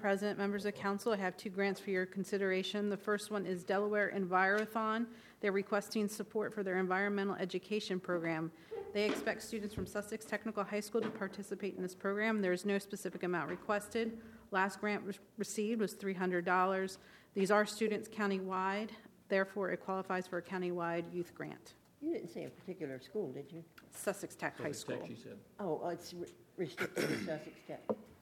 President, members of council, I have two grants for your consideration. The first one is Delaware Envirothon. They're requesting support for their environmental education program. They expect students from Sussex Technical High School to participate in this program. There is no specific amount requested. Last grant received was $300. These are students countywide. Therefore, it qualifies for a countywide youth grant. You didn't say a particular school, did you? Sussex Tech High School. She said. Oh, it's restricted to Sussex Tech.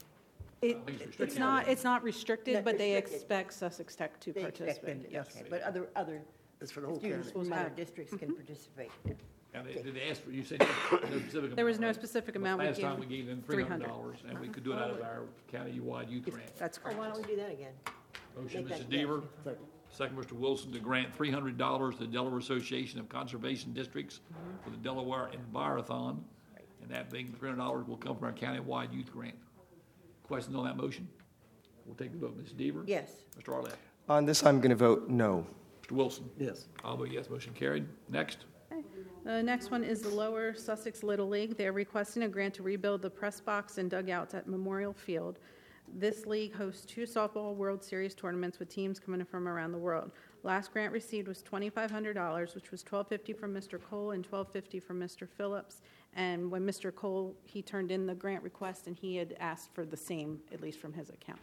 It's not restricted, Not but they restricted. expect Sussex Tech to They expect them participate. to, Yes. okay, but other It's for the whole students county. from other districts can participate. And did they ask for, you said no specific amount? There was no right? specific But amount. last time we gave them $300, and we could do it out of Uh-huh. our county-wide youth grant. That's Oh, correct. why don't we do that again? Motion, Make Mrs. that- Deaver. yes. Second, Mr. Wilson, to grant $300 to the Delaware Association of Conservation Districts for the Delaware Envirothon, and that being $300 will come from our countywide youth grant. Questions on that motion? We'll take the vote. Mrs. Deaver? Yes. Mr. Arlett? On this, I'm going to vote no. Mr. Wilson? Yes. I'll vote yes. Motion carried. Next. The next one is the Lower Sussex Little League. They're requesting a grant to rebuild the press box and dugouts at Memorial Field. This league hosts two softball World Series tournaments with teams coming from around the world. Last grant received was $2,500, which was $1,250 from Mr. Cole and $1,250 from Mr. Phillips. And when Mr. Cole, he turned in the grant request, and he had asked for the same, at least from his account.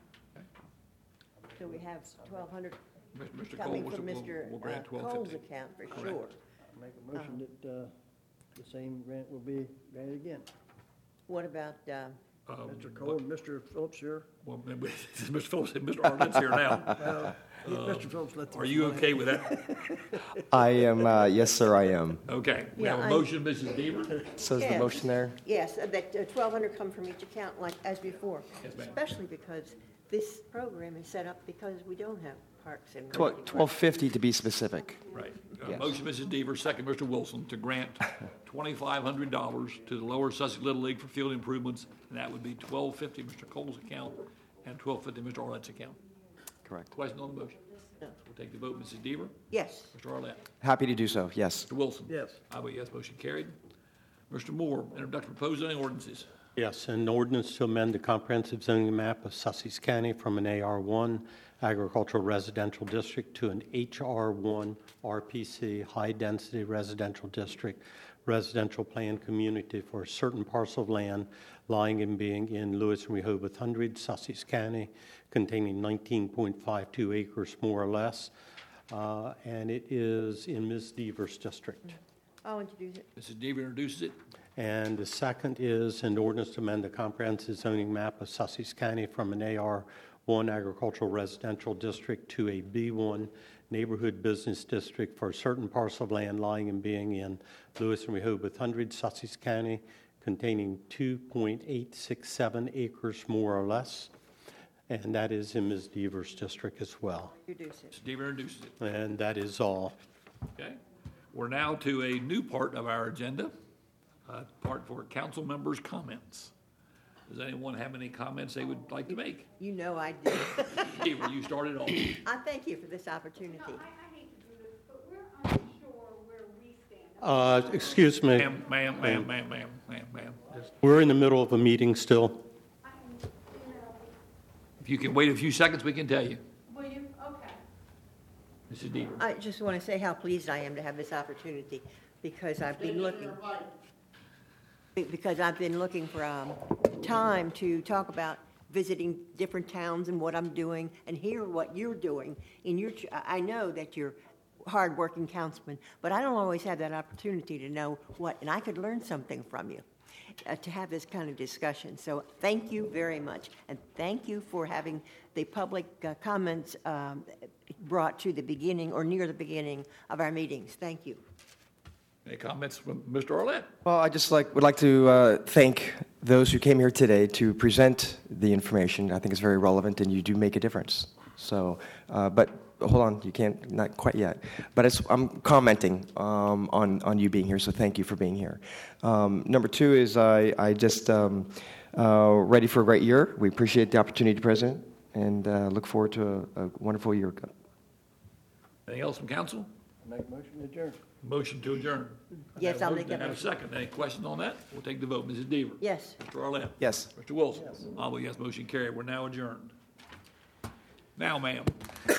So we have 1,200 Mr. Cole coming will from Mr. grant Cole's $1,250. account for Correct. sure. Make a motion that the same grant will be granted again. What about, Mr. Cole and Mr. Phillips here. Well, Mr. Phillips and Mr. Arlett's here now. Mr. Phillips let the. Are you okay with that? I am, yes, sir, I am. Okay. We have Yeah, a motion, Mrs. Deaver. So is the Yes. motion there? yes, that 1,200 come from each account like as before? Yes, ma'am. Especially because this program is set up because we don't have parks and. 1250 to be specific. Right. Yes. Motion, Mrs. Deaver, second, Mr. Wilson, to grant $2,500 to the Lower Sussex Little League for field improvements, and that would be $1,250 Mr. Cole's account and $1,250 Mr. Arlett's account. Correct. Question on the motion? No. We'll take the vote. Mrs. Deaver? Yes. Mr. Arlett? Happy to do so, yes. Mr. Wilson? Yes. I vote yes. Motion carried. Mr. Moore, introduction of proposed zoning ordinances. Yes, an ordinance to amend the comprehensive zoning map of Sussex County from an AR1 agricultural residential district to an HR1 RPC high-density residential district, residential plan community for a certain parcel of land lying and being in Lewis and Rehoboth Hundred, Sussex County, containing 19.52 acres more or less, and it is in Ms. Deaver's district. I'll introduce it. Mrs. Deaver introduces it. And the second is an ordinance to amend the comprehensive zoning map of Sussex County from an AR1 agricultural residential district to a B1 neighborhood business district for a certain parcel of land lying and being in Lewis and Rehoboth Hundred, Sussex County, containing 2.867 acres more or less. And that is in Ms. Deaver's district as well. Introduce it. Mrs. Deaver introduces it. And that is all. Okay. We're now to a new part of our agenda, part for council members' comments. Does anyone have any comments they would like to make? You know I do. Deaver, you started off. I thank you for this opportunity. I hate to do this, but we're unsure where we stand. Excuse me. Ma'am. Just- We're in the middle of a meeting still. If you can wait a few seconds, we can tell you. Will you? Okay. Mrs. Deaver. I just want to say how pleased I am to have this opportunity because I've been looking. Because I've been looking for time to talk about visiting different towns and what I'm doing and hear what you're doing. I know that you're hardworking councilman, but I don't always have that opportunity to know what, and I could learn something from you to have this kind of discussion. So thank you very much, and thank you for having the public comments brought to the beginning or near the beginning of our meetings. Thank you. Any comments from Mr. Arlett? Well, I just would like to thank those who came here today to present the information. I think it's very relevant, and you do make a difference. So, but hold on, you can't, not quite yet. But I'm commenting on you being here, so thank you for being here. Number two is I just ready for a great year. We appreciate the opportunity to present, and look forward to a wonderful year. Anything else from council? Make a motion to adjourn. Motion to adjourn. Yes, I'll make that Have a motion. second. Any questions on that? We'll take the vote. Mrs. Deaver. Yes. Mr. Arlett. Yes. Mr. Wilson. I'll vote yes. Motion carried. We're now adjourned. Now, ma'am.